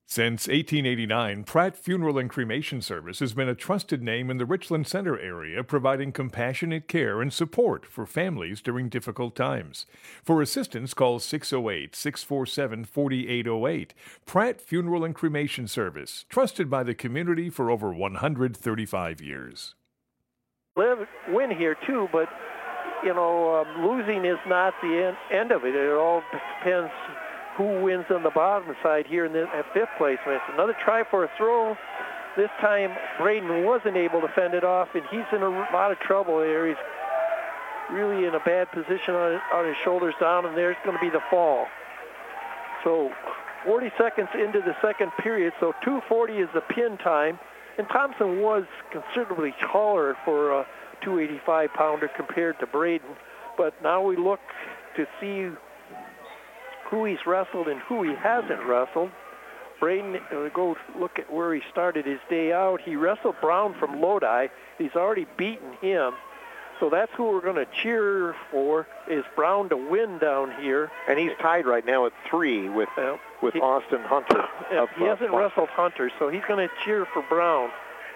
Since 1889, Pratt Funeral and Cremation Service has been a trusted name in the Richland Center area, providing compassionate care and support for families during difficult times. For assistance, call 608 647 4808. Pratt Funeral and Cremation Service, trusted by the community for over 135 years. Win here, too, but, losing is not the end of it. It all depends who wins on the bottom side here at fifth place. It's another try for a throw. This time, Braden wasn't able to fend it off, and he's in a lot of trouble there. He's really in a bad position on his shoulders down, and there's going to be the fall. So 40 seconds into the second period, so 2:40 is the pin time, and Thompson was considerably taller for a 285-pounder compared to Braden, but now we look to see who he's wrestled and who he hasn't wrestled. Braden, go look at where he started his day out. He wrestled Brown from Lodi. He's already beaten him. So that's who we're going to cheer for, is Brown to win down here. And he's tied right now at 3 with Austin Hunter. He hasn't wrestled Hunter, so he's going to cheer for Brown.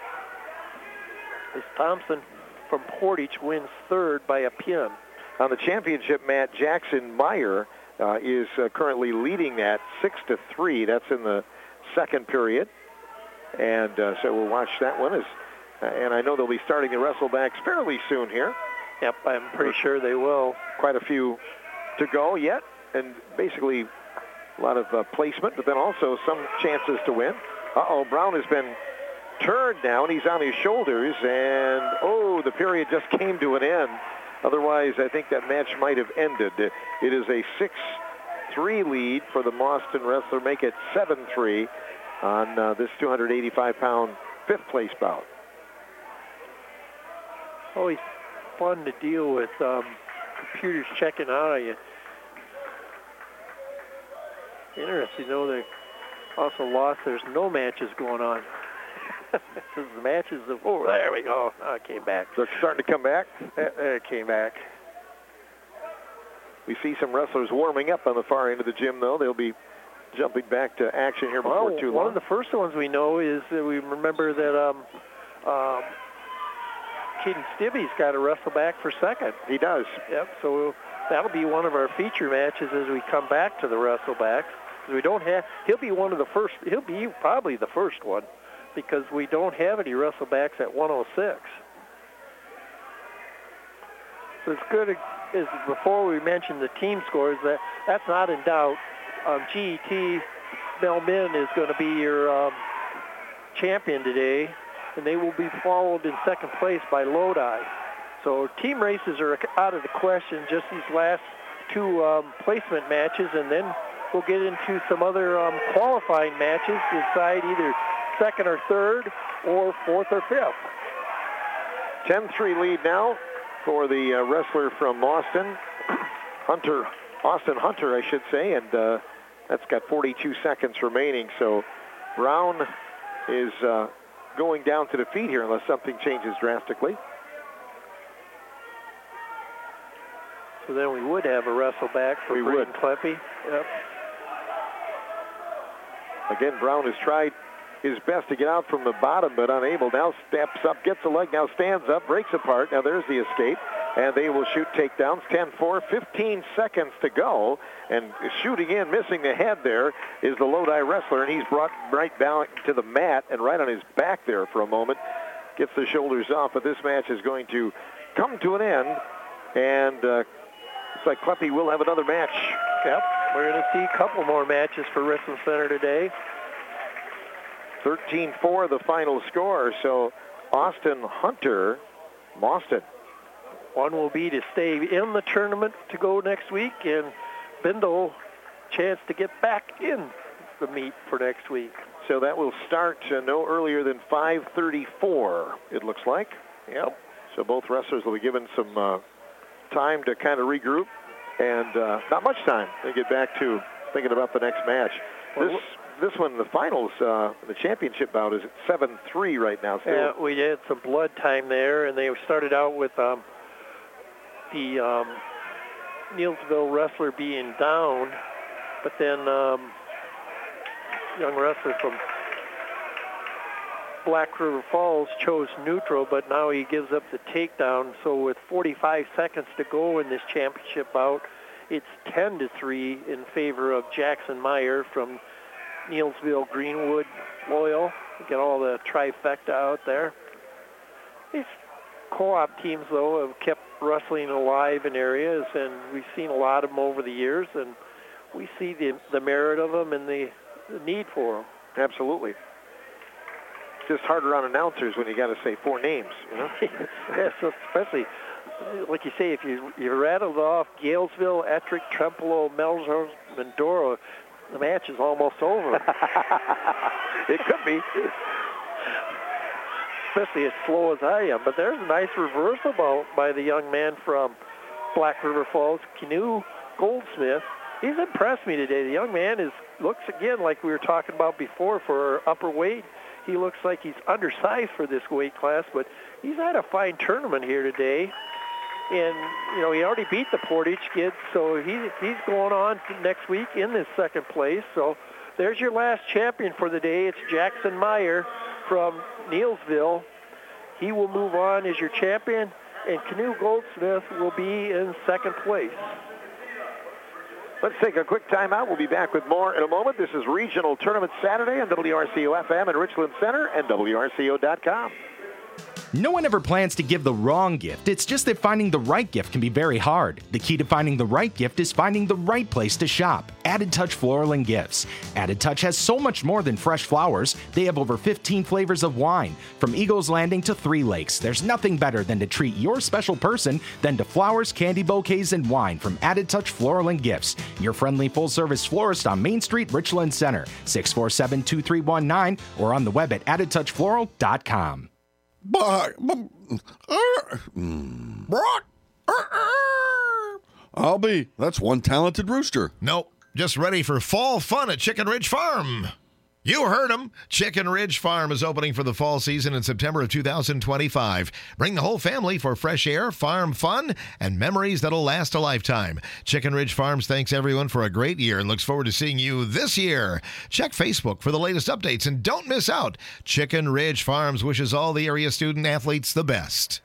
As Thompson from Portage wins third by a pin. On the championship mat, Jackson Meyer is currently leading that 6-3. That's in the second period. And so we'll watch that one. And I know they'll be starting the wrestlebacks fairly soon here. Yep, I'm pretty sure they will. Quite a few to go yet. And basically a lot of placement, but then also some chances to win. Brown has been turned down. He's on his shoulders. And, the period just came to an end. Otherwise, I think that match might have ended. It is a 6-3 lead for the Mauston wrestler. Make it 7-3 on this 285-pound fifth-place bout. Always fun to deal with computers checking out on you. Interesting, though, they also lost. There's no matches going on. The matches there we go. Oh, it came back. They're starting to come back. It came back. We see some wrestlers warming up on the far end of the gym, though. They'll be jumping back to action here before too long. One of the first ones we know is we remember that Caden Stibbe's got to wrestle back for second. He does. Yep. So that'll be one of our feature matches as we come back to the wrestlebacks. We don't have. He'll be one of the first. He'll be probably the first one, because we don't have any wrestlebacks at 106. So it's good as before we mentioned the team scores, that's not in doubt. GET Melmin is going to be your champion today, and they will be followed in second place by Lodi. So team races are out of the question, just these last two placement matches, and then we'll get into some other qualifying matches to decide either second or third, or fourth or fifth. 10-3 lead now for the wrestler from Austin Hunter, I should say, and that's got 42 seconds remaining. So Brown is going down to defeat here unless something changes drastically. So then we would have a wrestle back for Braden Kleppe. Yep. Again, Brown has tried his best to get out from the bottom, but unable. Now steps up, gets a leg, now stands up, breaks apart. Now there's the escape, and they will shoot takedowns. 10-4, 15 seconds to go, and shooting in, missing the head there is the Lodi wrestler, and he's brought right down to the mat and right on his back there for a moment. Gets the shoulders off, but this match is going to come to an end, and looks like Kleppe will have another match. Yep, we're going to see a couple more matches for Richland Center today. 13-4 the final score, so Austin Hunter, Mauston. One will be to stay in the tournament to go next week, and Bindle chance to get back in the meet for next week. So that will start no earlier than 5:34, it looks like. Yep. So both wrestlers will be given some time to kind of regroup, and not much time to get back to thinking about the next match. This one, the finals, the championship bout is at 7-3 right now. Still. Yeah, we had some blood time there, and they started out with the Neilsville wrestler being down, but then young wrestler from Black River Falls, chose neutral, but now he gives up the takedown. So with 45 seconds to go in this championship bout, it's 10-3 in favor of Jackson Meyer from Neilsville Greenwood Loyal. Get all the trifecta out there. These co-op teams, though, have kept wrestling alive in areas, and we've seen a lot of them over the years, and we see the merit of them and the need for them. Absolutely. Just harder on announcers when you got to say 4 names, you know? Yes, especially, like you say, if you rattled off Galesville, Ettrick, Trempealeau, Melrose, Medora, the match is almost over. It could be. Especially as slow as I am. But there's a nice reversal by the young man from Black River Falls, Canoe Goldsmith. He's impressed me today. The young man looks, again, like we were talking about before, for upper weight. He looks like he's undersized for this weight class, but he's had a fine tournament here today. And, you know, he already beat the Portage kid, so he's going on to next week in this second place. So there's your last champion for the day. It's Jackson Meyer from Neilsville. He will move on as your champion, and Canoe Goldsmith will be in second place. Let's take a quick timeout. We'll be back with more in a moment. This is Regional Tournament Saturday on WRCO-FM in Richland Center and WRCO.com. No one ever plans to give the wrong gift. It's just that finding the right gift can be very hard. The key to finding the right gift is finding the right place to shop. Added Touch Floral and Gifts. Added Touch has so much more than fresh flowers. They have over 15 flavors of wine. From Eagles Landing to Three Lakes, there's nothing better than to treat your special person than to flowers, candy bouquets, and wine from Added Touch Floral and Gifts. Your friendly full-service florist on Main Street, Richland Center. 647-2319 or on the web at addedtouchfloral.com. Albie, that's one talented rooster. Nope, just ready for fall fun at Chicken Ridge Farm. You heard him. Chicken Ridge Farm is opening for the fall season in September of 2025. Bring the whole family for fresh air, farm fun, and memories that'll last a lifetime. Chicken Ridge Farms thanks everyone for a great year and looks forward to seeing you this year. Check Facebook for the latest updates and don't miss out. Chicken Ridge Farms wishes all the area student athletes the best.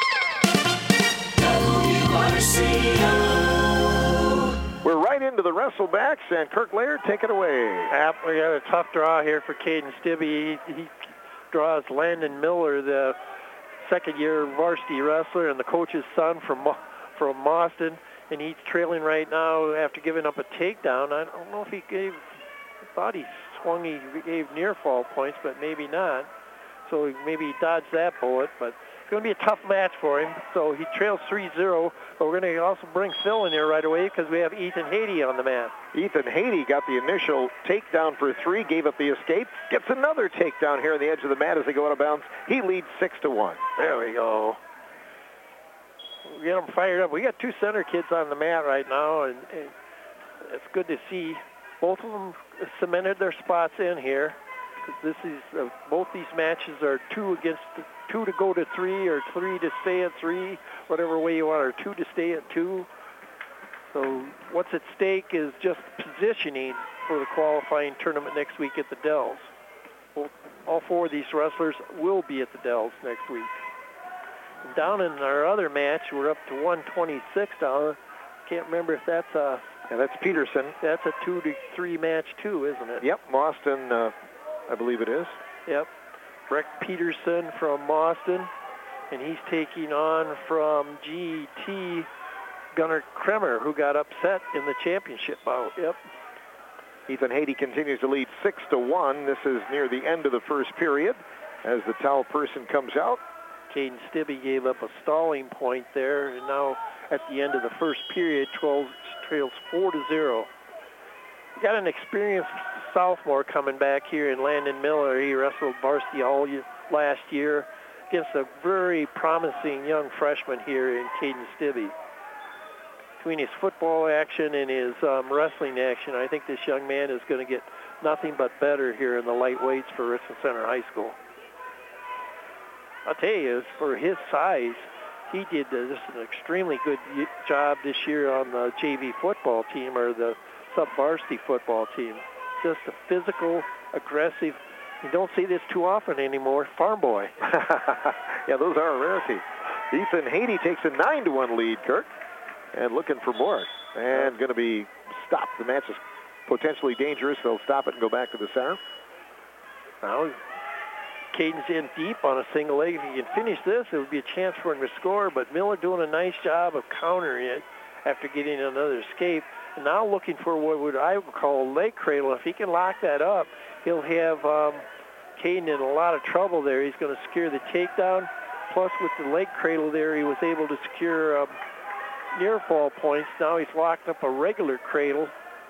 We're right into the wrestlebacks, and Kirk Laird, take it away. We got a tough draw here for Caden Stibbe. He draws Landon Miller, the second-year varsity wrestler, and the coach's son from Mauston, and he's trailing right now after giving up a takedown. I don't know if he thought he swung, he gave near fall points, but maybe not. So maybe he dodged that bullet, but it's going to be a tough match for him. So he trails 3-0, but we're going to also bring Phil in here right away because we have Ethan Haiti on the mat. Ethan Haiti got the initial takedown for 3, gave up the escape, gets another takedown here on the edge of the mat as they go out of bounds. He leads 6-1. There we go. We get them fired up. We got 2 center kids on the mat right now, and it's good to see. Both of them cemented their spots in here. This is both these matches are 2 to go to 3, or 3 to stay at 3, whatever way you want, or 2 to stay at 2. So what's at stake is just positioning for the qualifying tournament next week at the Dells. All 4 of these wrestlers will be at the Dells next week. And down in our other match, we're up to 126 down. Can't remember if that's a... Yeah, that's Peterson. That's a 2 to 3 match too, isn't it? Yep, Mauston, I believe it is. Yep. Breck Peterson from Mauston, and he's taking on from GT Gunnar Kremer, who got upset in the championship bout. Yep. Ethan Haiti continues to lead 6-1. This is near the end of the first period as the towel person comes out. Caden Stibbe gave up a stalling point there, and now at the end of the first period, trails 4-0. We got an experienced sophomore coming back here in Landon Miller. He wrestled varsity all last year against a very promising young freshman here in Caden Stibbe. Between his football action and his wrestling action, I think this young man is going to get nothing but better here in the light weights for Richland Center High School. I'll tell you, for his size, he did just an extremely good job this year on the JV football team, or the sub-varsity football team. just a physical, aggressive. You don't see this too often anymore. Farm boy. Yeah, those are a rarity. Ethan Haiti takes a 9-1 lead, Kirk, and looking for more. And going to be stopped. The match is potentially dangerous. They'll stop it and go back to the center. Now, Caden's in deep on a single leg. If he can finish this, it would be a chance for him to score, but Miller doing a nice job of countering it after getting another escape. And now looking for what I would call a leg cradle. If he can lock that up, he'll have Caden in a lot of trouble there. He's going to secure the takedown. Plus, with the leg cradle there, he was able to secure near fall points. Now he's locked up a regular cradle.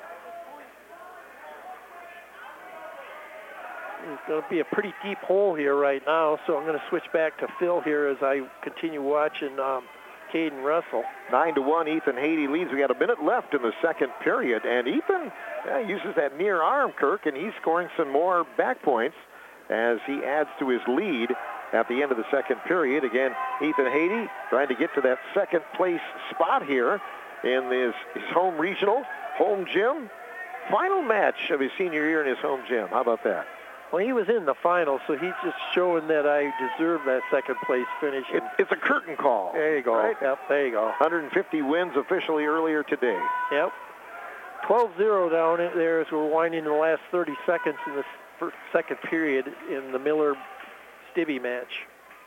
It's going to be a pretty deep hole here right now, so I'm going to switch back to Phil here as I continue watching Caden wrestle. 9-1, Ethan Haiti leads. We got a minute left in the second period, and Ethan uses that near arm, Kirk, and he's scoring some more back points as he adds to his lead at the end of the second period. Again, Ethan Haiti trying to get to that second place spot here in his home regional, home gym. Final match of his senior year in his home gym. How about that? Well, he was in the final, so he's just showing that I deserve that second place finish. It's a curtain call. There you go. Right? Yep, there you go. 150 wins officially earlier today. Yep. 12-0 down there as we're winding the last 30 seconds in the second period in the Miller-Stibbe match.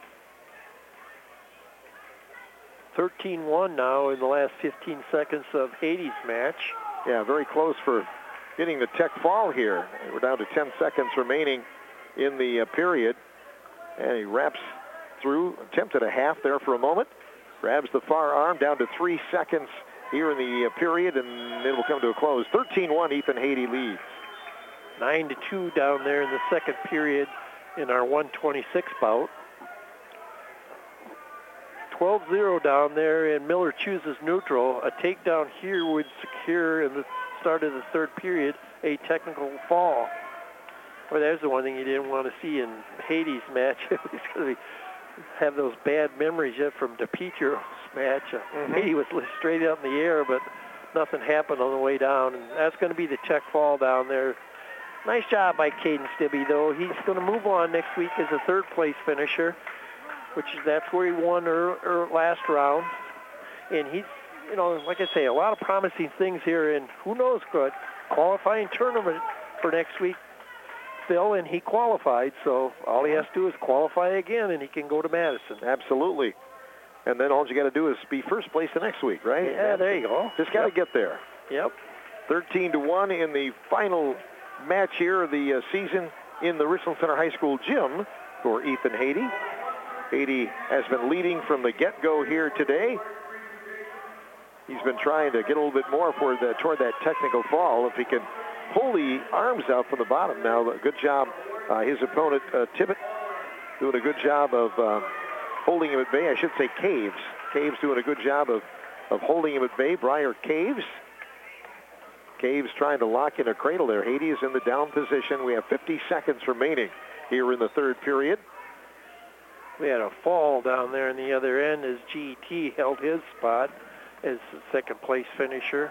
13-1 now in the last 15 seconds of Haiti's match. Yeah, very close for getting the tech fall here. We're down to 10 seconds remaining in the period. And he wraps through, attempted a half there for a moment. Grabs the far arm down to 3 seconds here in the period, and it will come to a close. 13-1, Ethan Haiti leads. 9-2 down there in the second period in our 126 bout. 12-0 down there, and Miller chooses neutral. A takedown here would secure in the start of the third period a technical fall. Well, there's the one thing you didn't want to see in Haiti's match. He's going to have those bad memories yet from DePietro's match. Haiti was straight up in the air, but nothing happened on the way down, and that's going to be the tech fall down there. Nice job by Caden Stibbe, though. He's going to move on next week as a third-place finisher, that's where he won last round. And he's, like I say, a lot of promising things here, and who knows, good qualifying tournament for next week, Phil, and he qualified, so all he has to do is qualify again, and he can go to Madison. Absolutely. And then all you got to do is be first place the next week, right? Yeah, there you go. Just got to get there. Yep. 13-1 in the final match here of the season in the Richland Center High School gym for Ethan Haiti. Haiti has been leading from the get-go here today. He's been trying to get a little bit more toward that technical fall. If he can pull the arms out from the bottom now, good job. His opponent, Tibbet, doing a good job of holding him at bay. I should say Caves. Caves doing a good job of holding him at bay. Briar Caves. Caves trying to lock in a cradle there. Haiti is in the down position. We have 50 seconds remaining here in the third period. We had a fall down there in the other end as GT held his spot as the second place finisher.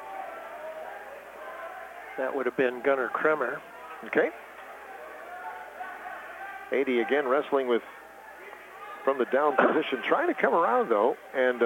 That would have been Gunnar Kremer. Okay. Haiti again wrestling from the down position, trying to come around though, and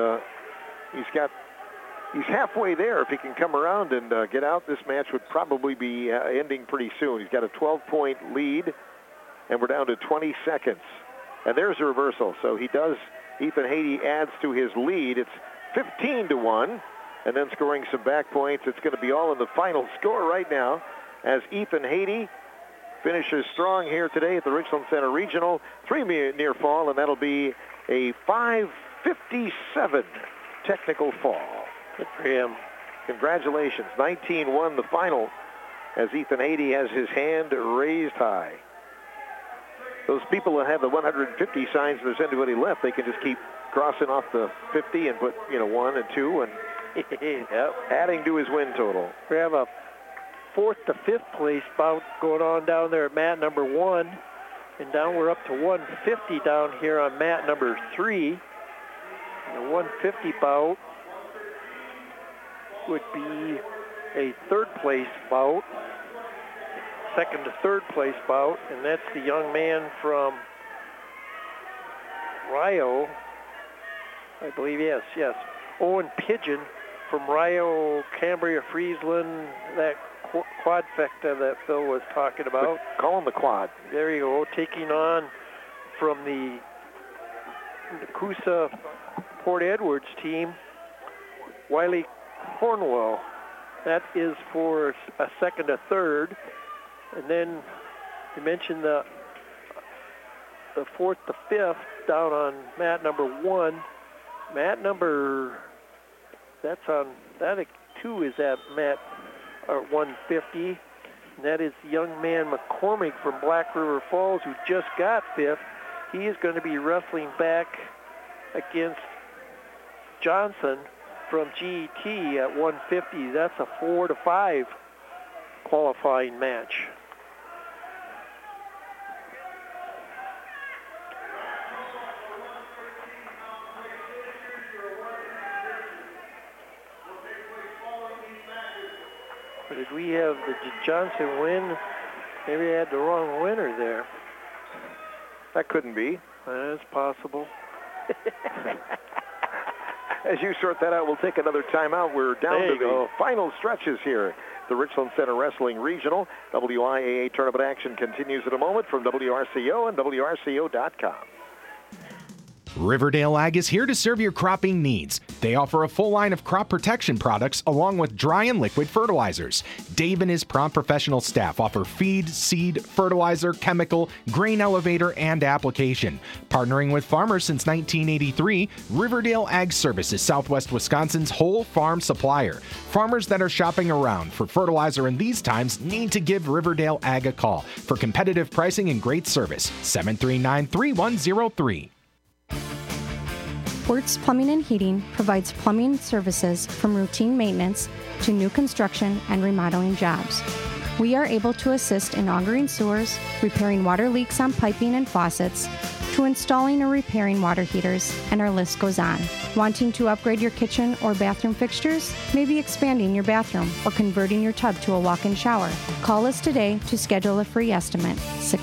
he's halfway there. If he can come around and get out, this match would probably be ending pretty soon. He's got a 12-point lead, and we're down to 20 seconds. And there's a reversal. So Ethan Haiti adds to his lead. It's 15-1, and then scoring some back points. It's going to be all in the final score right now as Ethan Haiti finishes strong here today at the Richland Center Regional. 3 near fall, and that'll be a 5:57 technical fall. Good for him. Congratulations. 19-1 the final as Ethan Haiti has his hand raised high. Those people that have the 150 signs, if there's anybody left, they can just keep crossing off the 50 and put, 1 and 2 and yep. Adding to his win total. We have a 4th to 5th place bout going on down there at mat number 1. And down we're up to 150 down here on mat number 3. The 150 bout would be a 3rd place bout. second to third place bout, and that's the young man from Rio, I believe, yes. Owen Pigeon from Rio, Cambria, Friesland, that quadfecta that Phil was talking about. Call him the quad. There you go, taking on from the Coosa Port Edwards team, Wiley Cornwell. That is for a second to third. And then you mentioned the fourth to fifth down on mat number 1. Mat number, that 2 is at mat 150. And that is the young man McCormick from Black River Falls who just got fifth. He is going to be wrestling back against Johnson from GET at 150. That's a 4 to 5 qualifying match. But if we have the Johnson win, maybe I had the wrong winner there. That couldn't be. That's possible. As you sort that out, we'll take another timeout. We're down to the final stretches here. The Richland Center Wrestling Regional WIAA tournament action continues in a moment from WRCO and WRCO.com. Riverdale Ag is here to serve your cropping needs. They offer a full line of crop protection products along with dry and liquid fertilizers. Dave and his prompt professional staff offer feed, seed, fertilizer, chemical, grain elevator, and application. Partnering with farmers since 1983, Riverdale Ag Service is Southwest Wisconsin's whole farm supplier. Farmers that are shopping around for fertilizer in these times need to give Riverdale Ag a call for competitive pricing and great service. 739-3103. Wertz Plumbing and Heating provides plumbing services from routine maintenance to new construction and remodeling jobs. We are able to assist in augering sewers, repairing water leaks on piping and faucets, to installing or repairing water heaters, and our list goes on. Wanting to upgrade your kitchen or bathroom fixtures? Maybe expanding your bathroom or converting your tub to a walk-in shower? Call us today to schedule a free estimate,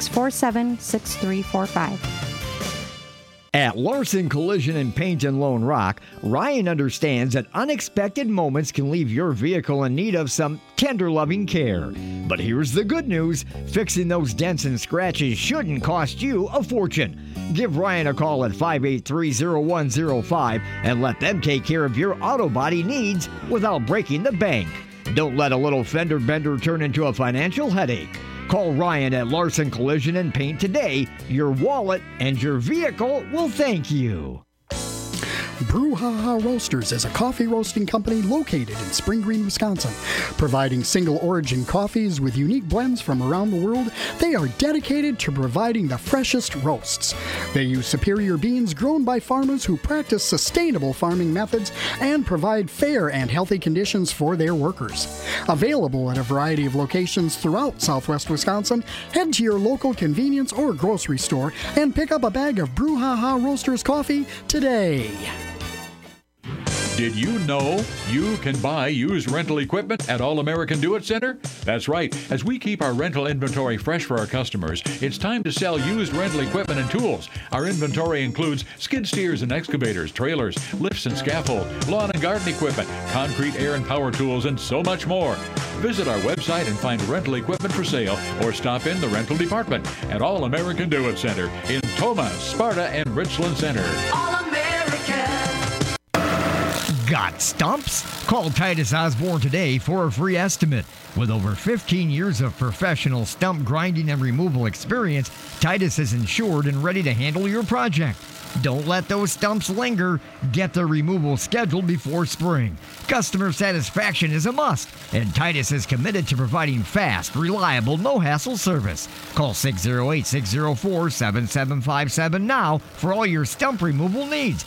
647-6345. At Larson Collision and Paint in Lone Rock, Ryan understands that unexpected moments can leave your vehicle in need of some tender loving care. But here's the good news, fixing those dents and scratches shouldn't cost you a fortune. Give Ryan a call at 583-0105 and let them take care of your auto body needs without breaking the bank. Don't let a little fender bender turn into a financial headache. Call Ryan at Larson Collision and Paint today. Your wallet and your vehicle will thank you. Brouhaha Roasters is a coffee roasting company located in Spring Green, Wisconsin. Providing single origin coffees with unique blends from around the world, they are dedicated to providing the freshest roasts. They use superior beans grown by farmers who practice sustainable farming methods and provide fair and healthy conditions for their workers. Available at a variety of locations throughout southwest Wisconsin, head to your local convenience or grocery store and pick up a bag of Brouhaha Roasters coffee today. Did you know you can buy used rental equipment at All American Do-It Center? That's right. As we keep our rental inventory fresh for our customers, it's time to sell used rental equipment and tools. Our inventory includes skid steers and excavators, trailers, lifts and scaffold, lawn and garden equipment, concrete, air and power tools, and so much more. Visit our website and find rental equipment for sale or stop in the rental department at All American Do-It Center in Toma, Sparta, and Richland Center. Got stumps? Call Titus Osborne today for a free estimate. With over 15 years of professional stump grinding and removal experience, Titus is insured and ready to handle your project. Don't let those stumps linger. Get the removal scheduled before spring. Customer satisfaction is a must, and Titus is committed to providing fast, reliable, no-hassle service. Call 608-604-7757 now for all your stump removal needs.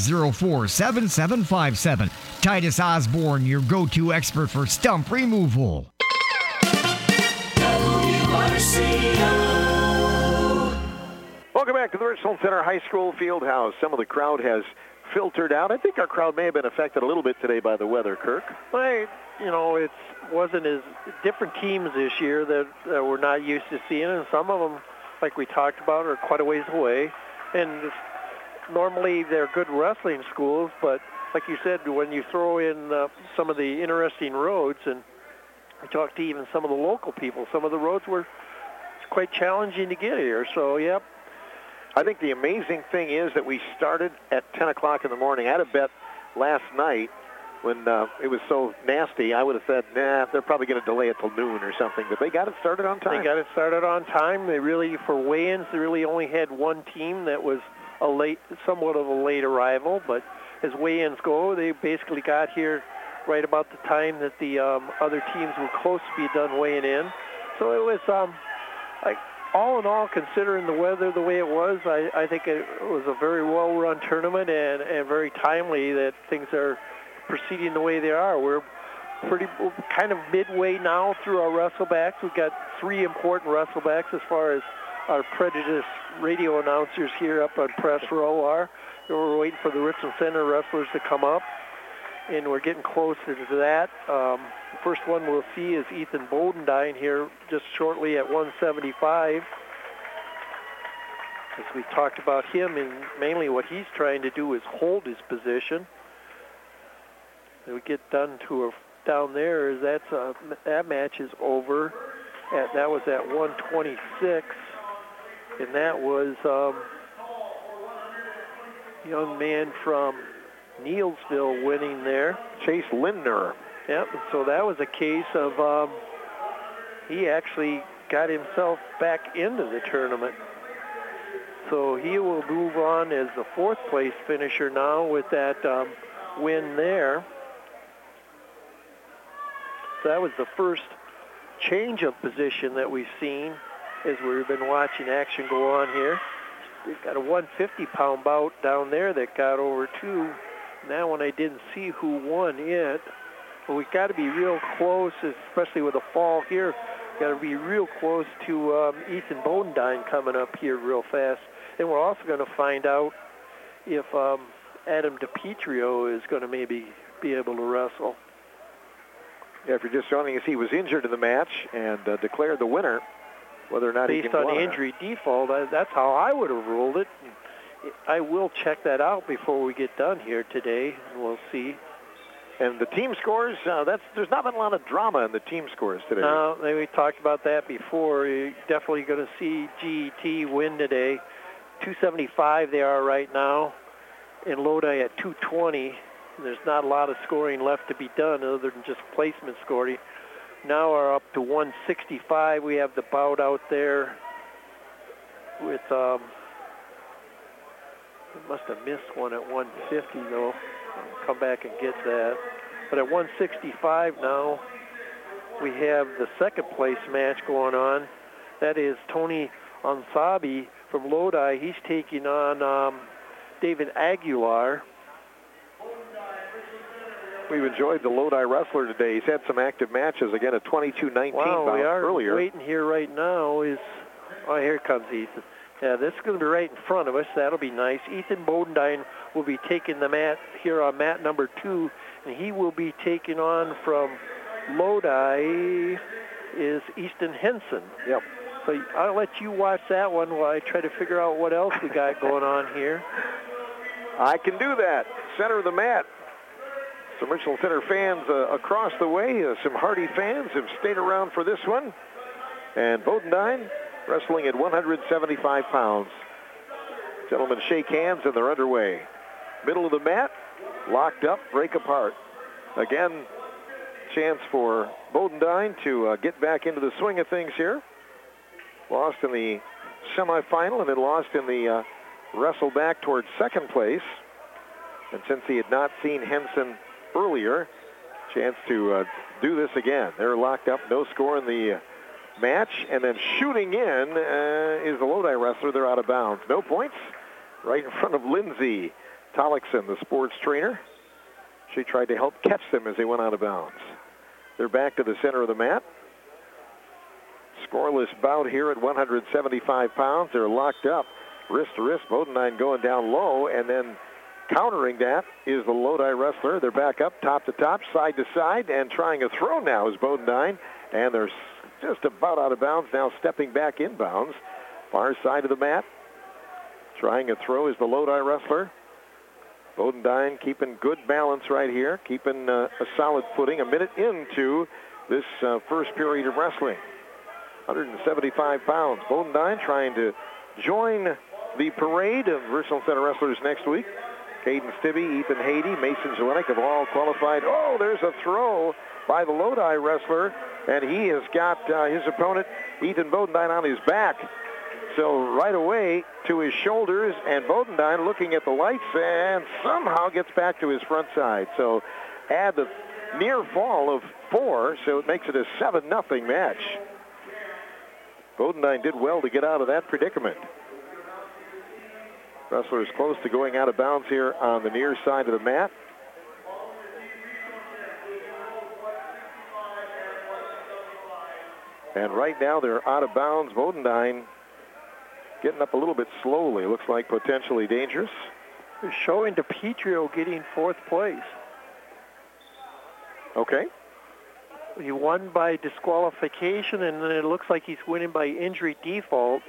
604-7757. Titus Osborne, your go-to expert for stump removal. Welcome back to the Richland Center High School Fieldhouse. Some of the crowd has filtered out. I think our crowd may have been affected a little bit today by the weather, Kirk. I it wasn't as different teams this year that we're not used to seeing, and some of them, like we talked about, are quite a ways away. And normally they're good wrestling schools, but like you said, when you throw in some of the interesting roads, and I talked to even some of the local people, some of the roads were quite challenging to get here. So, yep. I think the amazing thing is that we started at 10 o'clock in the morning. I had a bet last night when it was so nasty. I would have said, nah, they're probably going to delay it till noon or something. But they got it started on time. They got it started on time. They really, for weigh-ins, they really only had one team that was somewhat of a late arrival. But as weigh-ins go, they basically got here right about the time that the other teams were close to be done weighing in. So it was, all in all, considering the weather the way it was, I think it was a very well-run tournament and very timely that things are proceeding the way they are. We're kind of midway now through our wrestlebacks. We've got 3 important wrestlebacks as far as our Prejudice radio announcers here up on press row are. We're waiting for the Richland Center wrestlers to come up, and we're getting closer to that. The first one we'll see is Ethan Bodendine here just shortly at 175. As we talked about him, and mainly what he's trying to do is hold his position. And we get down there, that match is over. That was at 126, and that was young man from Neilsville winning there. Chase Lindner. Yep, so that was a case of he actually got himself back into the tournament. So he will move on as the 4th place finisher now with that win there. So that was the first change of position that we've seen as we've been watching action go on here. We've got a 150-pound bout down there that got over 2. That one I didn't see who won it. But we've got to be real close, especially with the fall here. Got to be real close to Ethan Bodendine coming up here real fast. And we're also going to find out if Adam DiPietro is going to maybe be able to wrestle. Yeah, if you're just joining us, he was injured in the match and declared the winner. Whether or not based he can on injury default, that's how I would have ruled it. I will check that out before we get done here today, and we'll see. And the team scores, there's not been a lot of drama in the team scores today. No, we talked about that before. You're definitely going to see GET win today. 275 they are right now, and Lodi at 220. There's not a lot of scoring left to be done other than just placement scoring. Now are up to 165. We have the bout out there with, must have missed one at 150 though. I'll come back and get that. But at 165 now, we have the 2nd place match going on. That is Tony Onsabi from Lodi. He's taking on David Aguilar. We've enjoyed the Lodi wrestler today. He's had some active matches. Again, a 22-19 bout we are earlier. Waiting here right now is, here comes Ethan. Yeah, this is going to be right in front of us. That'll be nice. Ethan Bodendine will be taking the mat here on mat number 2, and he will be taking on from Lodi is Easton Henson. Yep. So I'll let you watch that one while I try to figure out what else we got going on here. I can do that. Center of the mat. Some Richland Center fans across the way. Some Hardy fans have stayed around for this one. And Bodendine wrestling at 175 pounds. Gentlemen shake hands and they're underway. Middle of the mat, locked up, break apart. Again, chance for Bodendine to get back into the swing of things here. Lost in the semifinal and then lost in the wrestle back towards 2nd place. And since he had not seen Henson earlier, chance to do this again. They're locked up, no score in the match, and then shooting in is the Lodi wrestler. They're out of bounds. No points. Right in front of Lindsay Tollickson, the sports trainer. She tried to help catch them as they went out of bounds. They're back to the center of the mat. Scoreless bout here at 175 pounds. They're locked up, wrist to wrist. Bodendine going down low, and then Countering that is the Lodi wrestler. They're back up, top to top, side to side, and trying a throw now is Bodendine. And they're just about out of bounds now, stepping back inbounds. Far side of the mat. Trying a throw is the Lodi wrestler. Bodendine keeping good balance right here, keeping a solid footing. A minute into this first period of wrestling. 175 pounds. Bodendine trying to join the parade of Richland Center wrestlers next week. Caden Stibbe, Ethan Haiti, Mason Zelenik have all qualified. Oh, there's a throw by the Lodi wrestler, and he has got his opponent, Ethan Bodendine, on his back. So right away to his shoulders, and Bodendine looking at the lights and somehow gets back to his front side. So add the near fall of 4, so it makes it a 7-0 match. Bodendine did well to get out of that predicament. Wrestler is close to going out of bounds here on the near side of the mat. And right now they're out of bounds. Bodendine getting up a little bit slowly. Looks like potentially dangerous. They're showing DiPietro getting 4th place. Okay. He won by disqualification, and then it looks like he's winning by injury default.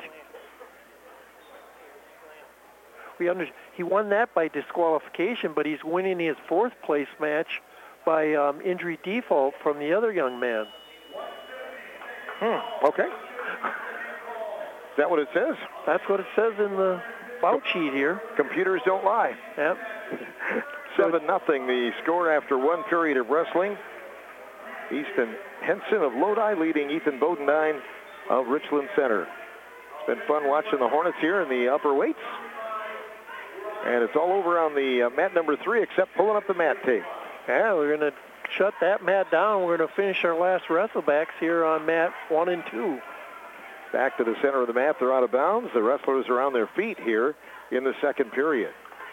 He won that by disqualification, but he's winning his 4th place match by injury default from the other young man. Okay. Is that what it says? That's what it says in the bout sheet here. Computers don't lie. Yep. 7-0 the score after 1 period of wrestling. Easton Henson of Lodi leading Ethan Bodendine of Richland Center. It's been fun watching the Hornets here in the upper weights. And it's all over on the mat number 3, except pulling up the mat tape. Yeah, we're going to shut that mat down. We're going to finish our last wrestlebacks here on mat 1 and 2. Back to the center of the mat. They're out of bounds. The wrestlers are on their feet here in the second period.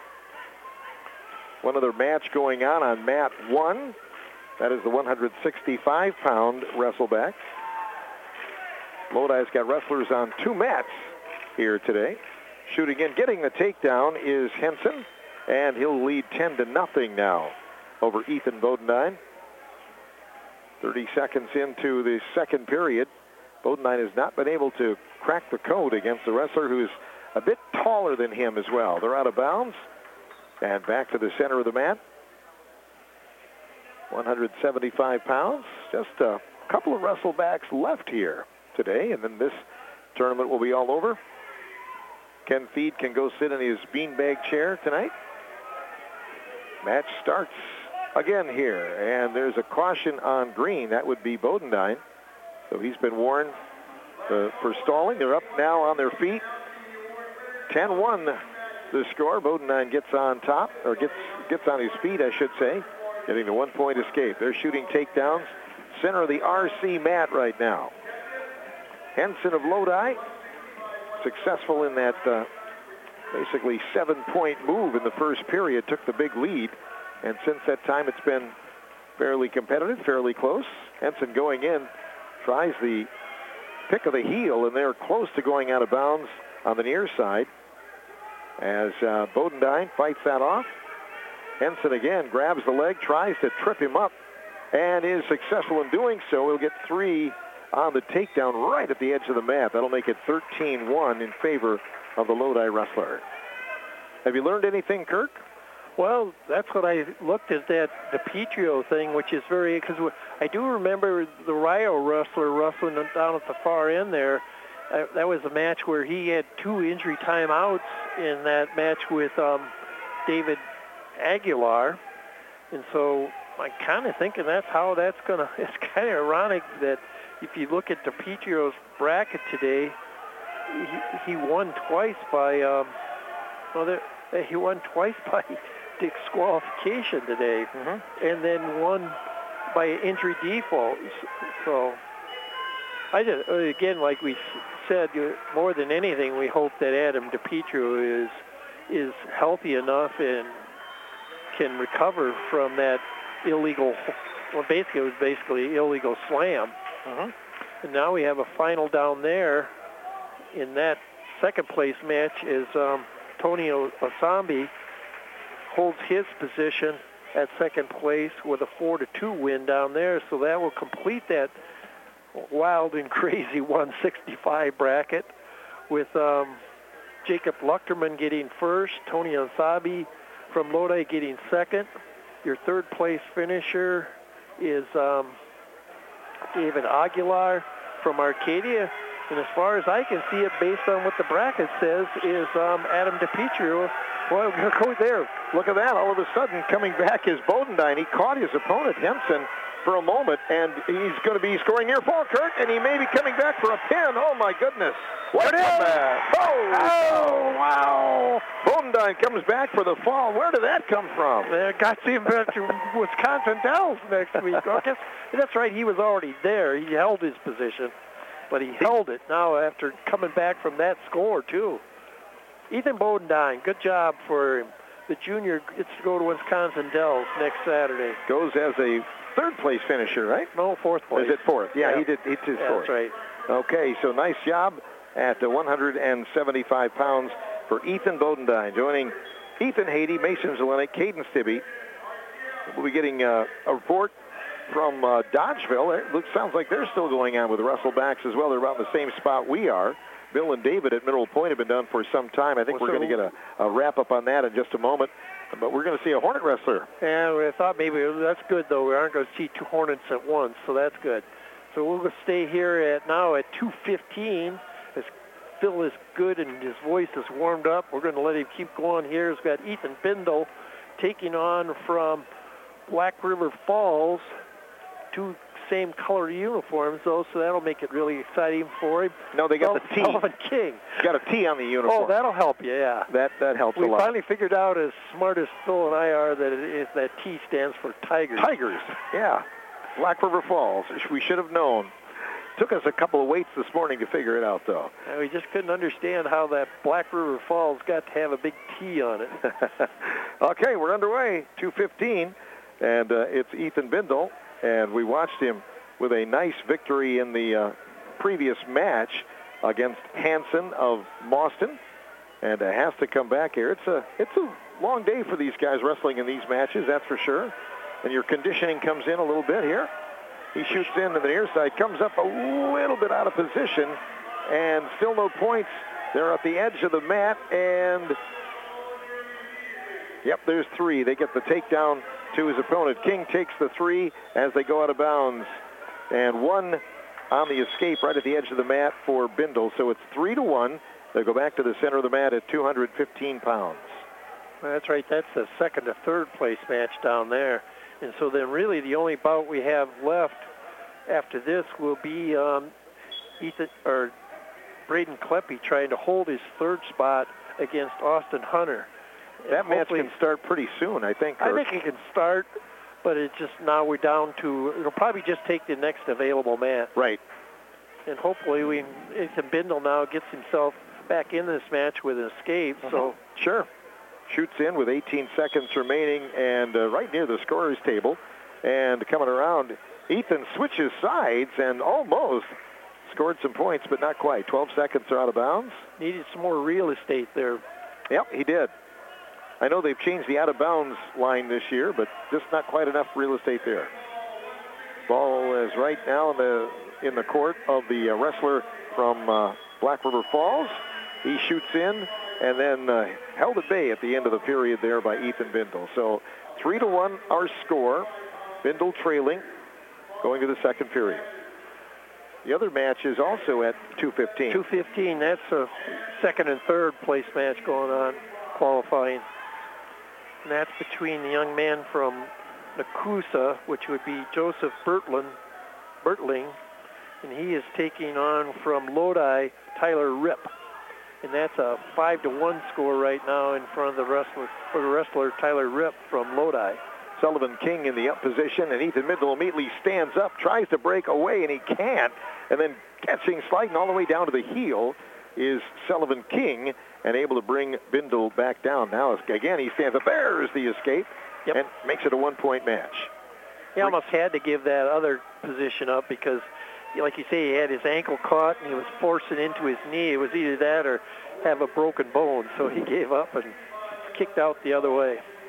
One other match going on mat 1. That is the 165-pound wrestleback. Lodi's got wrestlers on 2 mats here today. Shooting in, getting the takedown is Henson, and he'll lead 10-0 now over Ethan Bodendine. 30 seconds into the second period. Bodendine has not been able to crack the code against the wrestler who's a bit taller than him as well. They're out of bounds, and back to the center of the mat. 175 pounds. Just a couple of wrestlebacks left here today, and then this tournament will be all over. Ken Feed can go sit in his beanbag chair tonight. Match starts again here, and there's a caution on green. That would be Bodendine. So he's been warned for stalling. They're up now on their feet. 10-1 the score. Bodendine gets on top, or gets on his feet, I should say, getting the 1-point escape. They're shooting takedowns. Center of the RC mat right now. Henson of Lodi, successful in that basically 7-point move in the first period, took the big lead. And since that time, it's been fairly competitive, fairly close. Henson going in, tries the pick of the heel, and they're close to going out of bounds on the near side as Bodendine fights that off. Henson again grabs the leg, tries to trip him up, and is successful in doing so. He'll get 3 on the takedown right at the edge of the mat. That'll make it 13-1 in favor of the Lodi wrestler. Have you learned anything, Kirk? Well, that's what I looked at, that DiPietro thing, which is very, because I do remember the Rio wrestler wrestling down at the far end there. That was a match where he had 2 injury timeouts in that match with David Aguilar. And so I'm kind of thinking that's how that's going to, it's kind of ironic that if you look at DiPietro's bracket today, he won twice by, he won twice by disqualification today, and then won by injury default. So I just, again, like we said, more than anything, we hope that Adam DiPietro is healthy enough and can recover from that illegal, well, basically it was basically illegal slam. And now we have a final down there. In that second place match is Tony Osambi holds his position at second place with a 4-2 win down there. So that will complete that wild and crazy 165 bracket with Jacob Luchterman getting first, Tony Ansabi from Lodi getting second. Your third place finisher is David Aguilar from Arcadia. And as far as I can see it, based on what the bracket says, is Adam DiPietro. Well, we're going to go there. Look at that. All of a sudden, coming back is Bodendine. He caught his opponent, Henson, for a moment, and he's going to be scoring near Falkirk, and he may be coming back for a pin. Oh, my goodness. What a comeback. Oh, wow. Bodendine comes back for the fall. Where did that come from? Got to see him back to Wisconsin Dells next week. I guess that's right. He was already there. He held his position, but he held it now after coming back from that score, too. Ethan Bodendine, good job for him. The junior gets to go to Wisconsin Dells next Saturday. Goes as a third-place finisher, right? No, fourth place. Is it fourth? Yeah, he did. It's his fourth. That's right. Okay, so nice job at the 175 pounds for Ethan Bodendine. Joining Ethan Haiti, Mason Zelenik, Caden Stibbe. We'll be getting a report from Dodgeville. It sounds like they're still going on with Russell Backs as well. They're about in the same spot we are. Bill and David at Mineral Point have been done for some time. I think we're going to get a wrap-up on that in just a moment. But we're going to see a Hornet wrestler. Yeah, I thought maybe that's good, though. We aren't going to see two Hornets at once, so that's good. So we'll stay here at 2:15. As Phil is good and his voice is warmed up, we're going to let him keep going here. He's got Ethan Bindle taking on from Black River Falls, two same color uniforms, though, so that'll make it really exciting for him. No, they got the T. Sullivan King. Got a T on the uniform. Oh, that'll help you, yeah. That helps a lot. We finally figured out, as smart as Phil and I are, that T stands for Tigers. Tigers, yeah. Black River Falls. We should have known. Took us a couple of waits this morning to figure it out, though. And we just couldn't understand how that Black River Falls got to have a big T on it. Okay, we're underway. 2:15, and it's Ethan Bindle. And we watched him with a nice victory in the previous match against Hanson of Mauston, and has to come back here. It's a long day for these guys wrestling in these matches, that's for sure. And your conditioning comes in a little bit here. He shoots into the near side, comes up a little bit out of position, and still no points. They're at the edge of the mat, and yep, there's three. They get the takedown to his opponent. King takes the three as they go out of bounds. And one on the escape right at the edge of the mat for Bindle. So it's 3-1. They go back to the center of the mat at 215 pounds. That's right. That's the second to third place match down there. And so then really the only bout we have left after this will be Braden Kleppe trying to hold his third spot against Austin Hunter. That match can start pretty soon, I think. I think it can start, but it's just now we're down to, it'll probably just take the next available man. Right. And hopefully Ethan Bindle now gets himself back in this match with an escape. So sure. Shoots in with 18 seconds remaining and right near the scorer's table. And coming around, Ethan switches sides and almost scored some points, but not quite. 12 seconds are out of bounds. Needed some more real estate there. Yep, he did. I know they've changed the out-of-bounds line this year, but just not quite enough real estate there. Ball is right now in the court of the wrestler from Black River Falls. He shoots in and then held at bay at the end of the period there by Ethan Bindle. So 3-1 our score. Bindle trailing, going to the second period. The other match is also at 2:15. 2:15, that's a second and third place match going on, qualifying. And that's between the young man from Nakusa, which would be Joseph Bertling, and he is taking on from Lodi, Tyler Ripp. And that's a 5-1 score right now in front of the wrestler Tyler Ripp from Lodi. Sullivan King in the up position, and Ethan Bindle immediately stands up, tries to break away, and he can't. And then sliding all the way down to the heel is Sullivan King, and able to bring Bindle back down. Now, again, he stands up. There's the escape, and makes it a one-point match. He almost had to give that other position up because, like you say, he had his ankle caught, and he was forcing into his knee. It was either that or have a broken bone, so he gave up and kicked out the other way.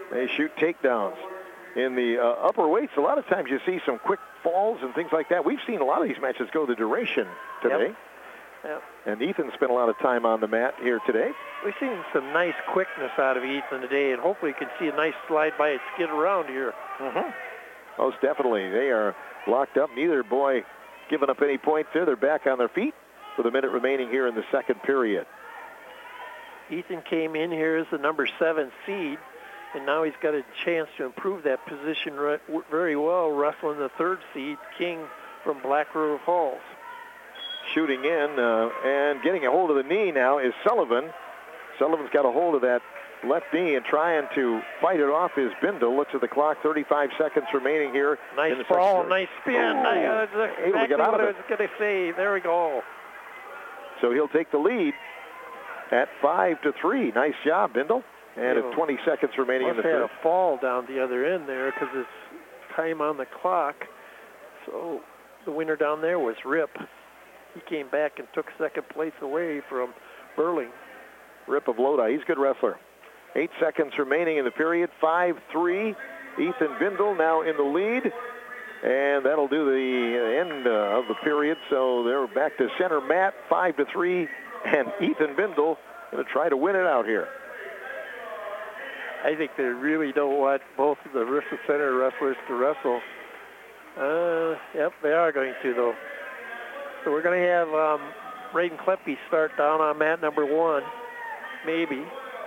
They shoot takedowns. In the upper weights, a lot of times you see some quick falls and things like that. We've seen a lot of these matches go the duration today. Yep. And Ethan spent a lot of time on the mat here today. We've seen some nice quickness out of Ethan today, and hopefully you can see a nice slide by and skid around here. Mm-hmm. Most definitely. They are locked up. Neither boy giving up any points there. They're back on their feet with a minute remaining here in the second period. Ethan came in here as the number 7 seed, and now he's got a chance to improve that position very well, wrestling the 3rd seed, King from Black River Falls. Shooting in and getting a hold of the knee now is Sullivan. Sullivan's got a hold of that left knee and trying to fight it off is Bindle. Looks at the clock, 35 seconds remaining here. Nice fall, nice spin. Able to get out of it. I was going to say. There we go. So he'll take the lead at 5-3. Nice job, Bindle. And at 20 seconds remaining in the third. Must have a fall down the other end there because it's time on the clock. So the winner down there was Rip. He came back and took second place away from Burling. Rip of Lodi. He's a good wrestler. 8 seconds remaining in the period. 5-3. Ethan Bindle now in the lead. And that'll do the end of the period. So they're back to center mat, 5-3. And Ethan Bindle going to try to win it out here. I think they really don't want both of the Rissa Center wrestlers to wrestle. Yep, they are going to, though. So we're going to have Braden Kleppe start down on mat number 1. Maybe.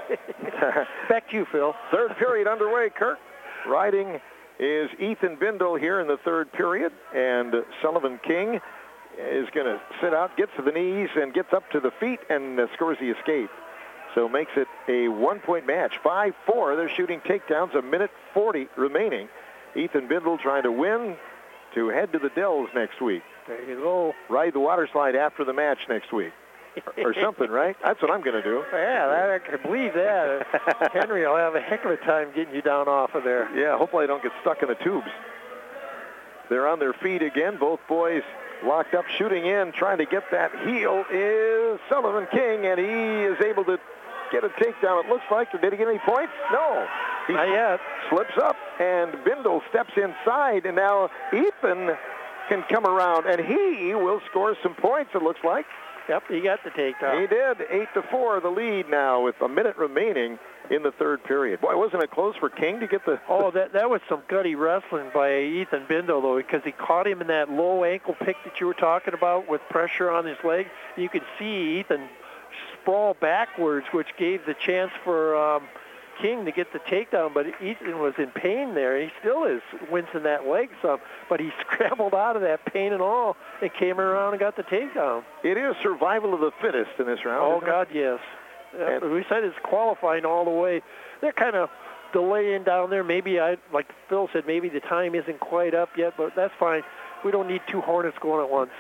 Back to you, Phil. Third period underway, Kirk. Riding is Ethan Bindle here in the third period. And Sullivan King is going to sit out, gets to the knees, and gets up to the feet and scores the escape. So makes it a 1-point match. 5-4. They're shooting takedowns. 1:40 remaining. Ethan Bindle trying to win to head to the Dells next week. There you go. Ride the water slide after the match next week. Or something, right? That's what I'm going to do. Yeah, I can believe that. Henry will have a heck of a time getting you down off of there. Yeah, hopefully I don't get stuck in the tubes. They're on their feet again. Both boys locked up, shooting in, trying to get that heel is Sullivan King, and he is able to get a takedown, it looks like. Did he get any points? No. He not yet. Slips up, and Bindle steps inside, and now Ethan can come around, and he will score some points, it looks like. Yep, he got the takedown. He did. 8-4, the lead now with a minute remaining in the third period. Boy, wasn't it close for King to get the... Oh, that was some gutty wrestling by Ethan Bindle, though, because he caught him in that low ankle pick that you were talking about with pressure on his leg. You could see Ethan sprawl backwards, which gave the chance for King to get the takedown, but Ethan was in pain there. He still is wincing that leg some, but he scrambled out of that pain and all and came around and got the takedown. It is survival of the fittest in this round. Oh, God, yes. We said it's qualifying all the way. They're kind of delaying down there. Maybe, like Phil said, maybe the time isn't quite up yet, but that's fine. We don't need two Hornets going at once.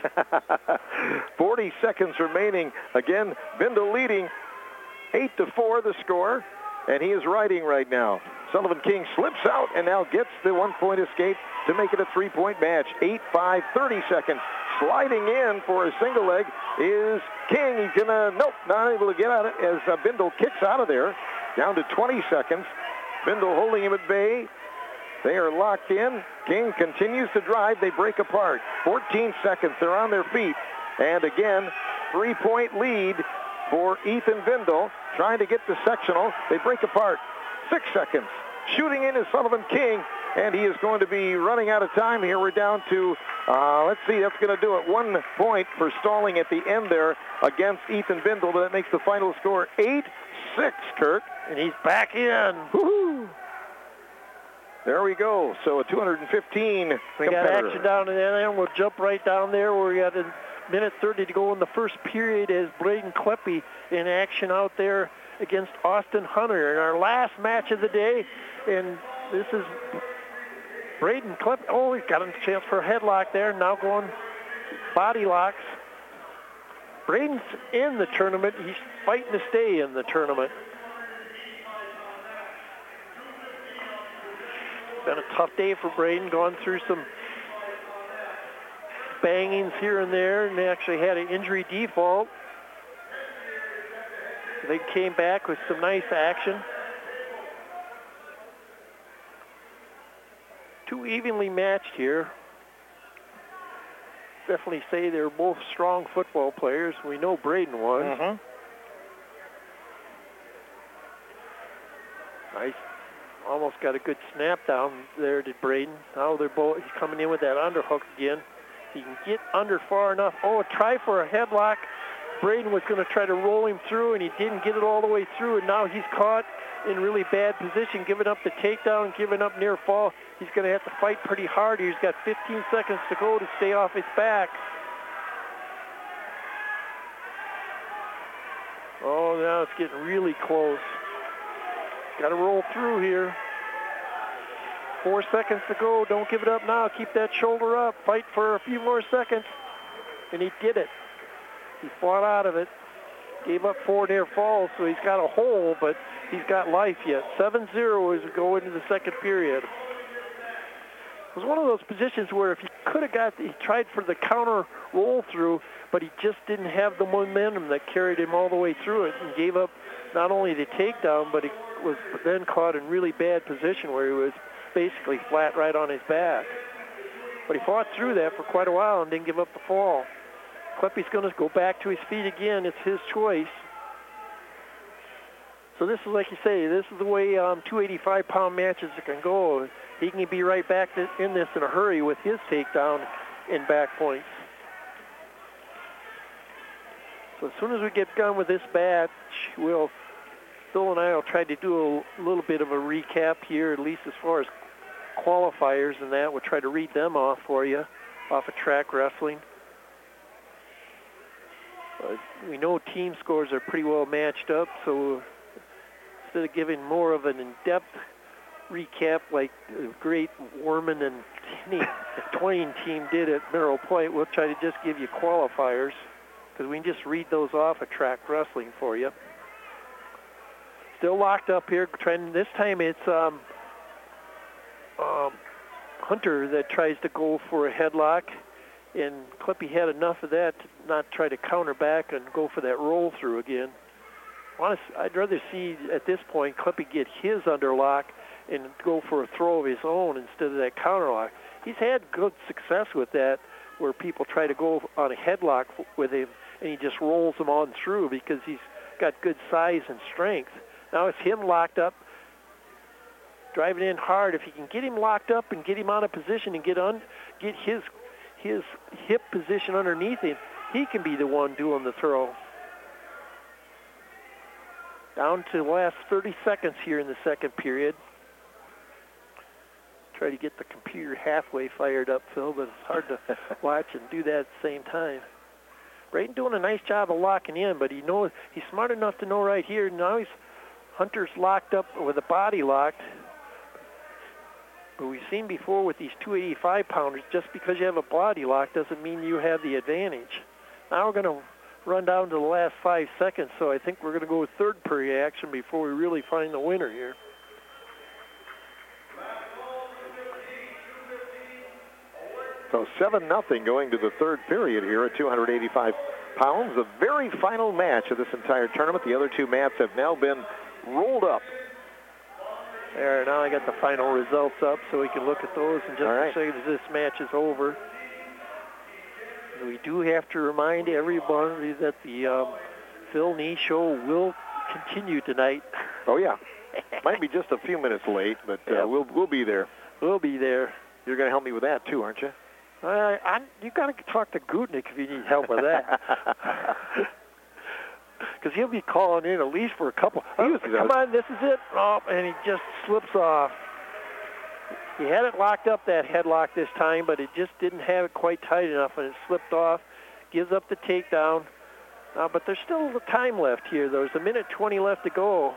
40 seconds remaining. Again, Bindle leading 8-4 the score. And he is riding right now. Sullivan King slips out and now gets the 1-point escape to make it a 3-point match. 8-5, 30 seconds. Sliding in for a single leg is King. He's nope, not able to get out of it as Bindle kicks out of there. Down to 20 seconds. Bindle holding him at bay. They are locked in. King continues to drive. They break apart. 14 seconds. They're on their feet. And again, 3-point lead for Ethan Bindle, trying to get the sectional. They break apart. 6 seconds. Shooting in is Sullivan King, and he is going to be running out of time here. We're down to, let's see, that's going to do it. 1 point for stalling at the end there against Ethan Bindle, but that makes the final score 8-6, Kirk. And he's back in. Woo-hoo. There we go. So a 215 We got action down in the end. We'll jump right down there where we got a minute 30 to go in the first period as Braden Kleppe in action out there against Austin Hunter in our last match of the day. And this is Braden Kleppe. Oh, he's got a chance for a headlock there. Now going body locks. Braden's in the tournament. He's fighting to stay in the tournament. Been a tough day for Braden, gone through some bangings here and there, and they actually had an injury default. They came back with some nice action. too evenly matched here. Definitely say they're both strong football players. We know Braden was. Mm-hmm. Nice. Almost got a good snap down there, did Braden. Now they're both, he's coming in with that underhook again. He can get under far enough. Oh, a try for a headlock. Braden was going to try to roll him through, and he didn't get it all the way through, and now he's caught in really bad position, giving up the takedown, giving up near fall. He's going to have to fight pretty hard. He's got 15 seconds to go to stay off his back. Oh, now it's getting really close. Got to roll through here. 4 seconds to go. Don't give it up now. Keep that shoulder up. Fight for a few more seconds. And he did it. He fought out of it. Gave up 4 near falls, so he's got a hole, but he's got life yet. 7-0 as we go into the second period. It was one of those positions where if he could have he tried for the counter roll through, but he just didn't have the momentum that carried him all the way through it and gave up not only the takedown, but he was then caught in really bad position where he was basically flat right on his back. But he fought through that for quite a while and didn't give up the fall. Kleppy's going to go back to his feet again. It's his choice. So this is, like you say, this is the way 285-pound matches can go. He can be right back in this in a hurry with his takedown and back points. So as soon as we get done with this match, Phil and I will try to do a little bit of a recap here, at least as far as qualifiers and that. We'll try to read them off for you, off of Track Wrestling. We know team scores are pretty well matched up, so instead of giving more of an in-depth recap like the great Worman and Twain team did at Mineral Point, we'll try to just give you qualifiers, because we can just read those off of Track Wrestling for you. Still locked up here. This time it's Hunter that tries to go for a headlock, and Kleppy had enough of that to not try to counter back and go for that roll through again. Honestly, I'd rather see at this point Kleppy get his underlock and go for a throw of his own instead of that counterlock. He's had good success with that, where people try to go on a headlock with him and he just rolls them on through because he's got good size and strength. Now it's him locked up, driving in hard. If he can get him locked up and get him out of position and get his hip position underneath him, he can be the one doing the throw. Down to the last 30 seconds here in the second period. Try to get the computer halfway fired up, Phil, but it's hard to watch and do that at the same time. Braden doing a nice job of locking in, but he's smart enough to know right here. Now Hunter's locked up with a body locked. But we've seen before with these 285-pounders, just because you have a body lock doesn't mean you have the advantage. Now we're going to run down to the last 5 seconds, so I think we're going to go with third period action before we really find the winner here. So 7-0 going to the third period here at 285 pounds. The very final match of this entire tournament. The other two mats have now been rolled up. There, now I got the final results up so we can look at those in just a second as this match is over. We do have to remind everybody that the Phil Nee Show will continue tonight. Oh, yeah. Might be just a few minutes late, but we'll be there. We'll be there. You're going to help me with that, too, aren't you? You got to talk to Gutnick if you need help with that. Because he'll be calling in at least for a couple. Come on, this is it. Oh, and he just slips off. He had it locked up, that headlock this time, but it just didn't have it quite tight enough, and it slipped off. Gives up the takedown. But there's still time left here. There's 1:20 left to go.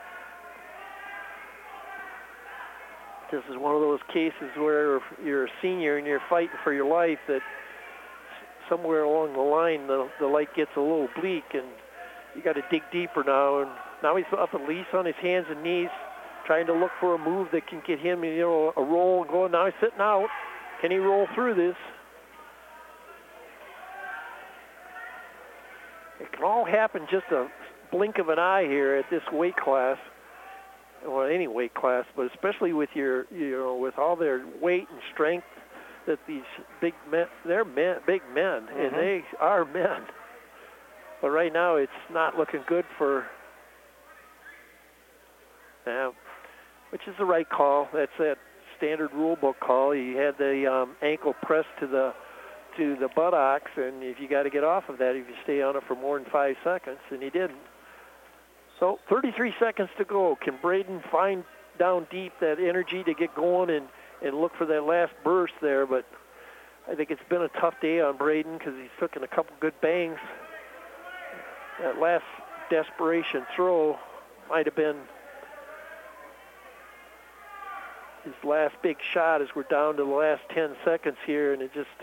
This is one of those cases where you're a senior and you're fighting for your life, that somewhere along the line the light gets a little bleak, and you got to dig deeper now. And now he's up at least on his hands and knees, trying to look for a move that can get him, a roll going. Now he's sitting out. Can he roll through this? It can all happen just a blink of an eye here at this weight class. well, any weight class, but especially with with all their weight and strength that these big men, they're big men, and they are men. But right now it's not looking good for them, which is the right call. That's that standard rule book call. He had the ankle pressed to the buttocks, and if you got to get off of that if you stay on it for more than 5 seconds, and he didn't. So 33 seconds to go. Can Braden find down deep that energy to get going and look for that last burst there? But I think it's been a tough day on Braden because he's taken a couple good bangs. That last desperation throw might have been his last big shot as we're down to the last 10 seconds here, and it just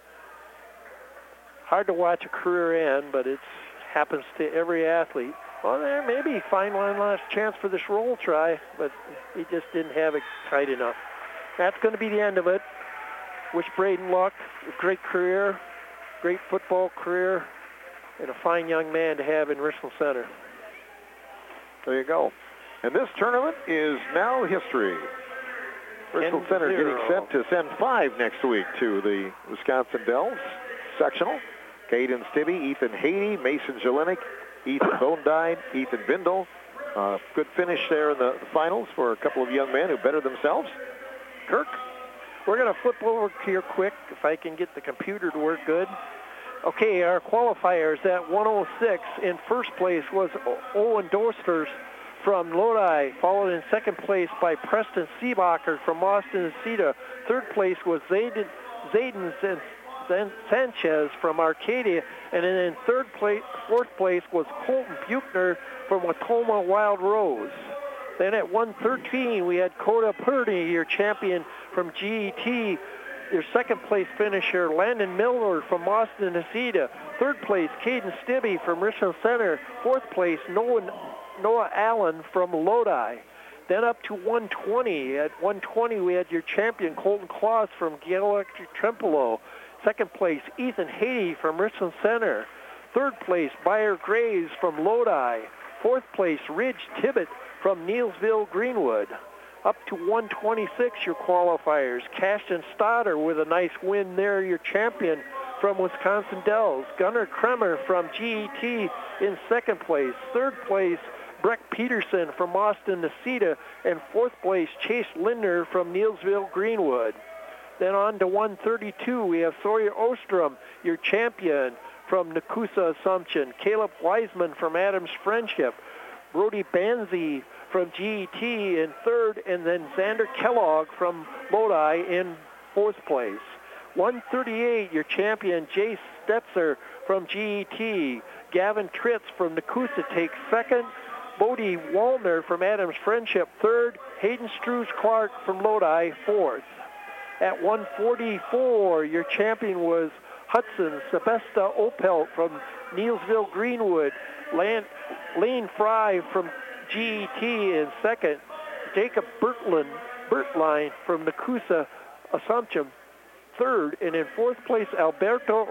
hard to watch a career end, but it happens to every athlete. Well, there maybe find one last chance for this roll try, but he just didn't have it tight enough. That's going to be the end of it. Wish Braden luck. A great career, great football career, and a fine young man to have in Richland Center. There you go. And this tournament is now history. Richland Center getting set to send 5 next week to the Wisconsin Dells sectional. Caden Stibbe, Ethan Haiti, Mason Jelinek, Ethan Bodine, Ethan Bindle. Good finish there in the finals for a couple of young men who bettered themselves. Kirk? We're going to flip over here quick if I can get the computer to work good. Okay, our qualifiers at 106 in first place was Owen Dosters from Lodi, followed in second place by Preston Seebacher from Austin Cedar. Third place was Zayden Sanchez from Arcadia, and then in fourth place was Colton Buchner from Watoma Wild Rose. Then at 113 we had Coda Purdy, your champion from GET. Your second place finisher, Landon Miller from Austin Necedah. Third place, Caden Stibbe from Richland Center. Fourth place, Noah Allen from Lodi. Then up to 120. At 120, we had your champion, Colton Claus from Gale Electric Trempolo. Second place, Ethan Haiti from Richland Center. Third place, Bayer Graves from Lodi. Fourth place, Ridge Tibbett from Neilsville Greenwood. Up to 126, your qualifiers. Cashton Stoddard with a nice win there, your champion from Wisconsin Dells. Gunnar Kremer from GET in second place. Third place, Breck Peterson from Austin Necedah. And fourth place, Chase Lindner from Neilsville Greenwood. Then on to 132, we have Sawyer Ostrom, your champion from Nakusa Assumption. Caleb Wiseman from Adams Friendship. Brody Banzi from GET in third, and then Xander Kellogg from Lodi in fourth place. 138, your champion, Jay Stetzer from GET. Gavin Tritz from Nakusa takes second. Bodie Wallner from Adams Friendship third. Hayden Struce-Clark from Lodi fourth. At 144, your champion was Hudson Sebesta Opelt from Neilsville Greenwood. Lane Fry from GET in second. Jacob Bertline from Nakusa Assumption third. And in fourth place, Alberto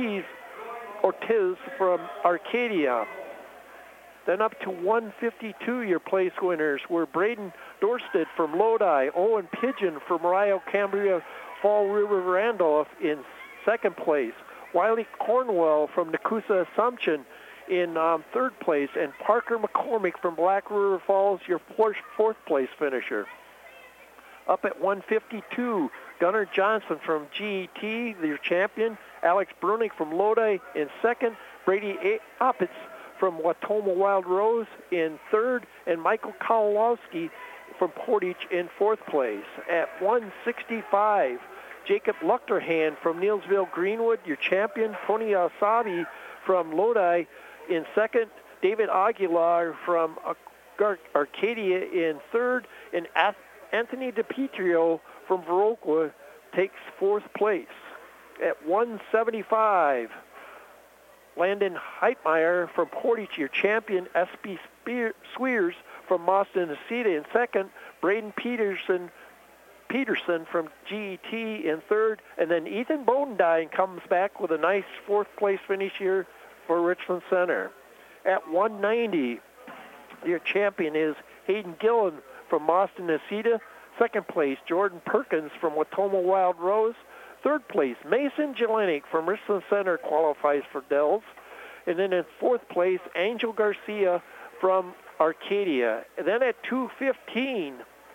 Ortiz from Arcadia. Then up to 152, your place winners were Braden Dorstead from Lodi, Owen Pigeon from Rio Cambria Fall River Randolph in second place, Wiley Cornwell from Nakusa Assumption in third place, and Parker McCormick from Black River Falls, your fourth place finisher. Up at 152, Gunnar Johnson from GET, your champion, Alex Brunig from Lodi in second, Brady Oppitz from Watoma Wild Rose in third, and Michael Kowalowski from Portage in fourth place. At 165, Jacob Luchterhand from Neilsville Greenwood, your champion, Tony Asabi from Lodi in second, David Aguilar from Arcadia in third, and Anthony DiPietro from Viroqua takes fourth place. At 175, Landon Heitmeyer from Portage, your champion, S.B. Swears from Boston Necedah in second, Braden Peterson from GET in third, and then Ethan Bodine comes back with a nice fourth place finish here for Richland Center. At 190, your champion is Hayden Gillen from Boston Necedah. Second place, Jordan Perkins from Watoma Wild Rose. Third place, Mason Jelenic from Richland Center qualifies for Dells. And then in fourth place, Angel Garcia from Arcadia. And then at 2:15,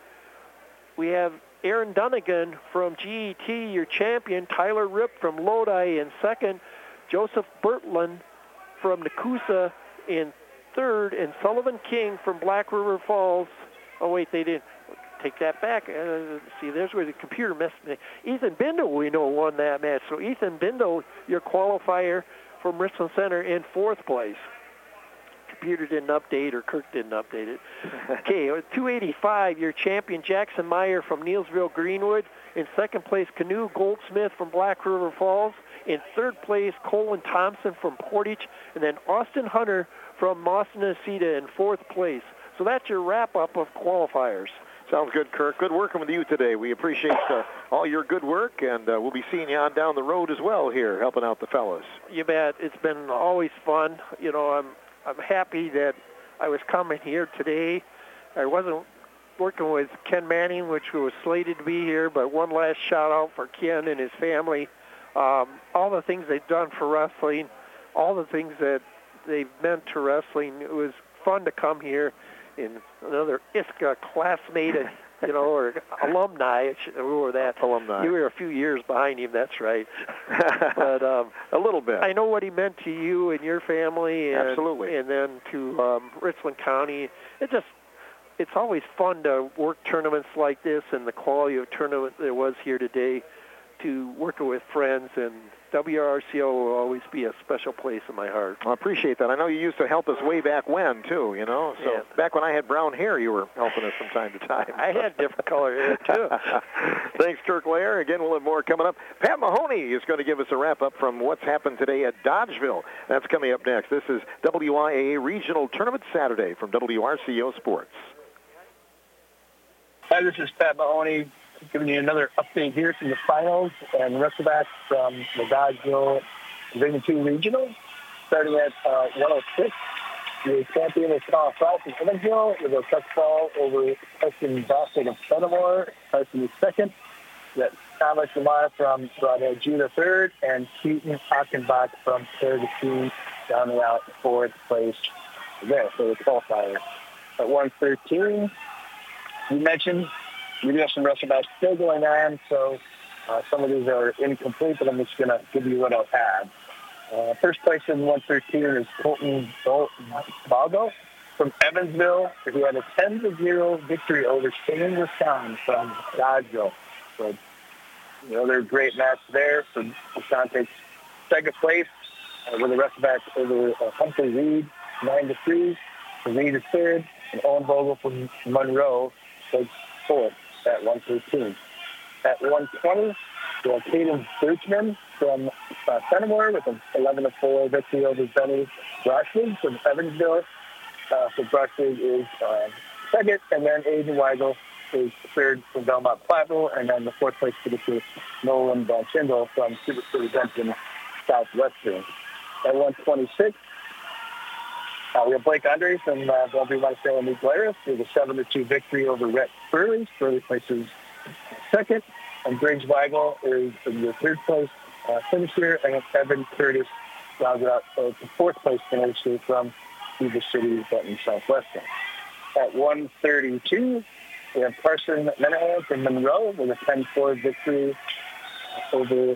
we have Aaron Dunnigan from GET, your champion. Tyler Ripp from Lodi in second. Joseph Bertland from Nakusa in third. And Sullivan King from Black River Falls. Oh, wait, they didn't. Take that back. See, there's where the computer messed me. Ethan Bindle, we know, won that match. So Ethan Bindle, your qualifier from Richland Center, in fourth place. Computer didn't update, or Kirk didn't update it. Okay, 285, your champion Jackson Meyer from Neilsville Greenwood. In second place, Canoe Goldsmith from Black River Falls. In third place, Colin Thompson from Portage. And then Austin Hunter from Boston Necedah in fourth place. So that's your wrap-up of qualifiers. Sounds good, Kirk. Good working with you today. We appreciate all your good work, and we'll be seeing you on down the road as well here, helping out the fellas. You bet. It's been always fun. You know, I'm happy that I was coming here today. I wasn't working with Ken Manning, which was slated to be here, but one last shout-out for Ken and his family. All the things they've done for wrestling, all the things that they've meant to wrestling. It was fun to come here. In another ISCA classmate, you know, or alumni, or that. Alumni. You were a few years behind him, that's right. But a little bit. I know what he meant to you and your family. And, absolutely. And then to Richland County. It's always fun to work tournaments like this, and the quality of tournament there was here today, to working with friends, and WRCO will always be a special place in my heart. I appreciate that. I know you used to help us way back when, too, you know. So yeah. Back when I had brown hair, you were helping us from time to time. I had different color hair, too. Thanks, Kirk Lair. Again, we'll have more coming up. Pat Mahoney is going to give us a wrap-up from what's happened today at Dodgeville. That's coming up next. This is WIAA Regional Tournament Saturday from WRCO Sports. Hi, this is Pat Mahoney, giving you another update here from the finals and wrestlebacks from the Dodgeville Division II Regional. Starting at 106, the champion is Carl Frost from Evansville with a touch ball over Preston Boston of Fenimore. Preston is second. That's Thomas Lamar from Broadhead Judah third, and Keaton Hockenbach from Paragon down around fourth place there for the qualifier. At 113, you mentioned we do have some wrestlebacks still going on, so some of these are incomplete, but I'm just going to give you what I've had. First place in 113 is Colton Bago from Evansville. He had a 10-0 victory over Shane Wisconsin from Dodgeville. So, you know, they're a great match there. So Wisconsin takes second place with the wrestlebacks over Humphrey Reed, 9-3. Reed is third, and Owen Vogel from Monroe takes fourth at 113. At 120, we have Caden Birchman from Fenimore with an 11-4 victory over Benny Brushwood from Evansville. So Brushwood is second, and then Aiden Weigel is third from Belmont Platteville, and then the fourth place finisher Nolan Bonchindo from Super City Benton Southwestern. At 126, we have Blake Andres from Bellevue Monticello New Glarus with a 7-2 victory over Rhett Burley. Burley places second, and Briggs Weigel is in the third place finisher, and Evan Curtis rounds out the fourth place finisher from Cuba City, Benton Southwestern. At 132, we have Carson Menahan from Monroe with a 10-4 victory over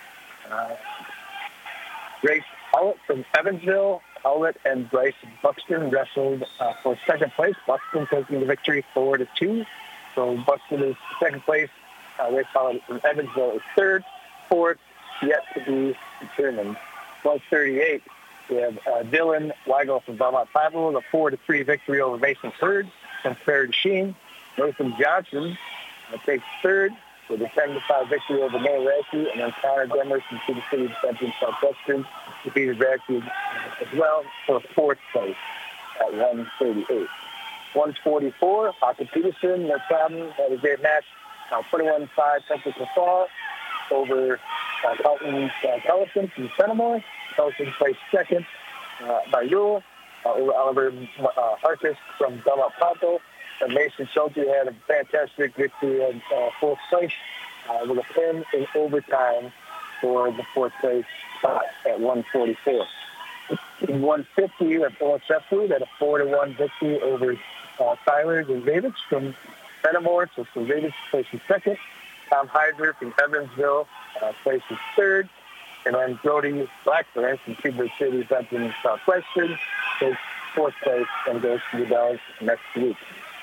Grace Howlett from Evansville. Howlett and Bryce Buxton wrestled for second place. Buxton taking the victory 4-2. So Buxton is second place. Grace Howlett from Evansville is third. Fourth, yet to be determined. 138, we have Dylan Weigel from Belmont Platteville with a 4-3 victory over Mason Hurd from Prairie Sheen. Nathan Johnson takes third with a 10-5 victory over Noah Radke, and then Connor Demers from City City Benton Southwestern defeated Radke as well for fourth place at 138. 144, Hawken Peterson, no problem, had a great match. 21-5 Technical Fall over Colton Tellison from Fenimore. Tellison placed second by rule. over Oliver Harkis from Belmont Pronto. And Mason Schulte had a fantastic victory in fourth place with a pin in overtime for the fourth place spot at 144. In 150, OSF Food had a 4-1 victory over Tyler Davis from Fenimore. So Davis places second. Tom Heiser from Evansville places third. And then Brody Blackburn from Cuba City, Benton, Southwestern, takes fourth place and goes to the Bells next week.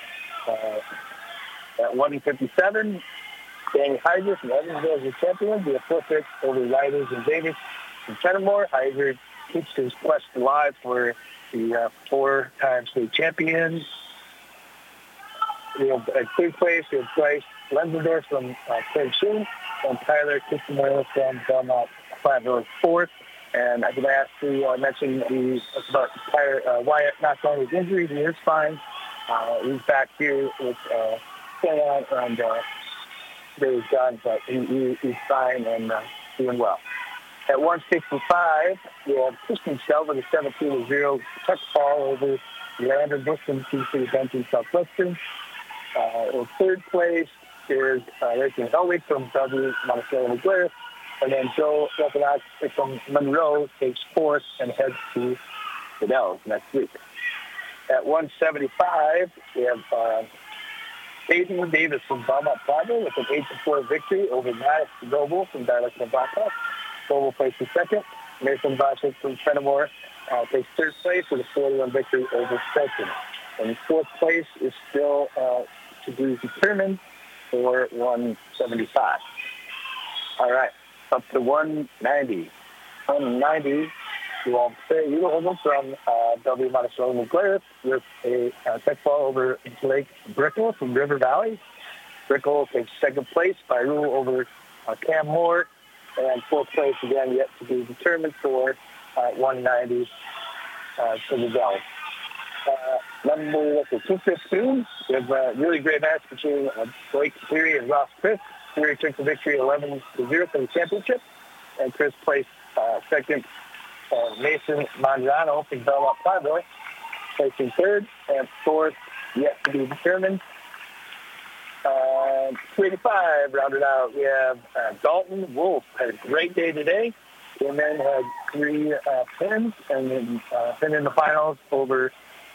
At 157, Danny Heiser from Evansville is the champion via fourth pick over Riders and Davis from Fenimore. Heiser keeps his quest alive for the four-time state champions. We have at third place, we have Bryce Lenzendorf from Craig Sheen and Tyler Kissimore from Belmont Platteville fourth. And I could ask to mention about Wyatt not only his injury, he is fine. He's back here with Stan and Dave's done, but he's fine and doing well. At 165, we have Kristen Shell with a 17-0 touch ball over Landon Bushman, T.C. Benton, Southwestern. In third place is Rachel Helwig from W. Monticello and Blair. And then Joe Raffinat from Monroe takes fourth and heads to the Dells next week. At 175, we have Peyton Davis from Belmont Plaza with an 8-4 victory over Matt Goebel from Dialect Nevada. Goebel places second. Mason Bashik from Fenimore takes third place with a 41 victory over Stetson. And fourth place is still to be determined for 175. All right, up to 190. 190, you will say Udo from W. Monticello and Blair with a tech ball over Blake Brickle from River Valley. Brickle takes second place by rule over Cam Moore. And fourth place, again, yet to be determined for 190 to the Dells. Number 215, we have a really great match between Blake Cleary and Ross Chris. Cleary took the victory 11-0 for the championship. And Chris placed second. Mason Mangiano from Belmont Platteville placing third. And fourth, yet to be determined. 385 rounded out. We have Dalton Wolf had a great day today. The men had 3 pins and then pin in the finals over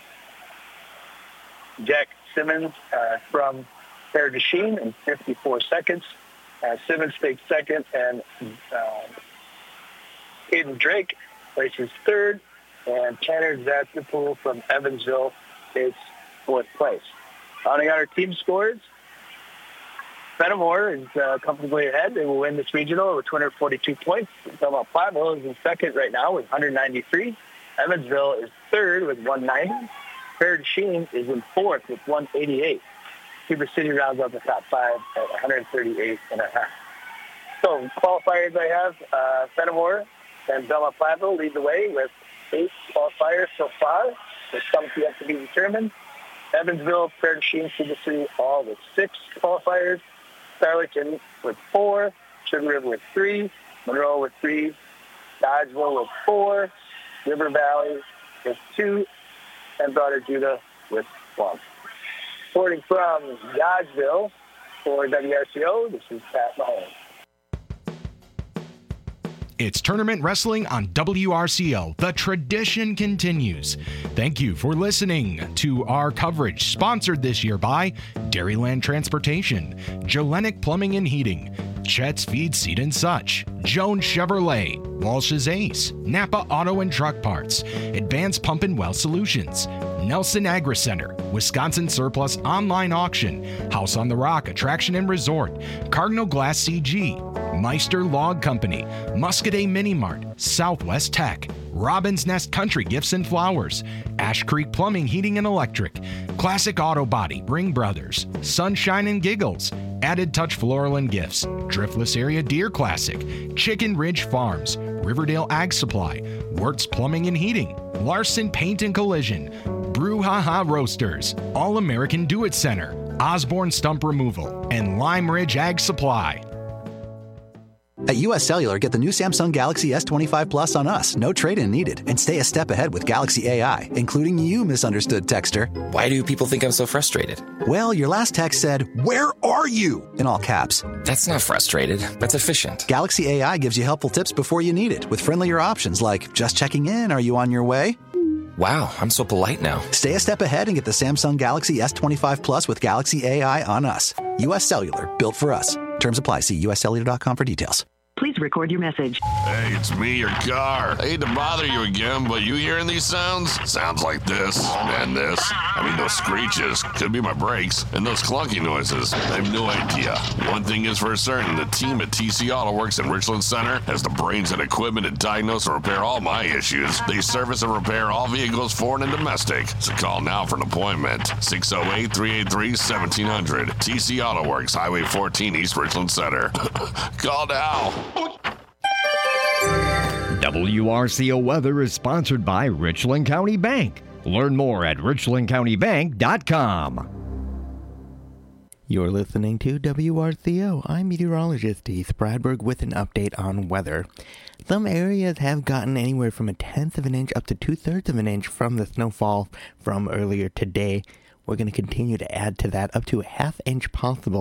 Jack Simmons from Paradisheen in 54 seconds. Simmons takes second, and Aiden Drake places third, and Tanner Zatzapool from Evansville takes fourth place. Rounding out our team scores, Fenimore is comfortably ahead. They will win this regional with 242 points. Belmont Platteville is in second right now with 193. Evansville is third with 190. Paradisheen is in fourth with 188. Cuba City rounds out the top 5 at 138.5. So qualifiers I have, Fenimore and Belmont Platteville lead the way with 8 qualifiers so far, with some yet to be determined. Evansville, Paradisheen, Cuba City all with 6 qualifiers. Starlington with 4, Sugar River with 3, Monroe with 3, Dodgeville with 4, River Valley with 2, and Daughter Judah with 1. Reporting from Dodgeville for WRCO, this is Pat Mahone. It's Tournament Wrestling on WRCO. The tradition continues. Thank you for listening to our coverage, sponsored this year by Dairyland Transportation, Jolenic Plumbing and Heating, Chet's Feed Seed and Such, Jones Chevrolet, Walsh's Ace, Napa Auto and Truck Parts, Advanced Pump and Well Solutions, Nelson Agri Center, Wisconsin Surplus Online Auction, House on the Rock Attraction and Resort, Cardinal Glass CG, Meister Log Company, Muscadet Mini Mart, Southwest Tech, Robin's Nest Country Gifts and Flowers, Ash Creek Plumbing, Heating and Electric, Classic Auto Body, Ring Brothers, Sunshine and Giggles, Added Touch Floral and Gifts, Driftless Area Deer Classic, Chicken Ridge Farms, Riverdale Ag Supply, Wirtz Plumbing and Heating, Larson Paint and Collision, Brouhaha Roasters, All American Do It Center, Osborne Stump Removal, and Lime Ridge Ag Supply. At US Cellular, get the new Samsung Galaxy S25 Plus on us. No trade-in needed. And stay a step ahead with Galaxy AI, including you, misunderstood texter. Why do people think I'm so frustrated? Well, your last text said, "Where are you?" in all caps. That's not frustrated. That's efficient. Galaxy AI gives you helpful tips before you need it, with friendlier options like, "Just checking in, are you on your way?" Wow, I'm so polite now. Stay a step ahead and get the Samsung Galaxy S25 Plus with Galaxy AI on us. US Cellular, built for us. Terms apply. See uscellular.com for details. Please record your message. Hey, it's me, your car. I hate to bother you again, but you hearing these sounds? Sounds like this and this. I mean, those screeches. Could be my brakes. And those clunky noises. I have no idea. One thing is for certain, the team at TC Auto Works in Richland Center has the brains and equipment to diagnose and repair all my issues. They service and repair all vehicles, foreign and domestic. So call now for an appointment. 608-383-1700. TC Auto Works, Highway 14, East Richland Center. Call now. WRCO Weather is sponsored by Richland County Bank. Learn more at richlandcountybank.com. You're listening to WRCO. I'm meteorologist Heath Bradberg with an update on weather. Some areas have gotten anywhere from 1/10 of an inch up to 2/3 of an inch from the snowfall from earlier today. We're going to continue to add to that up to 1/2 inch possible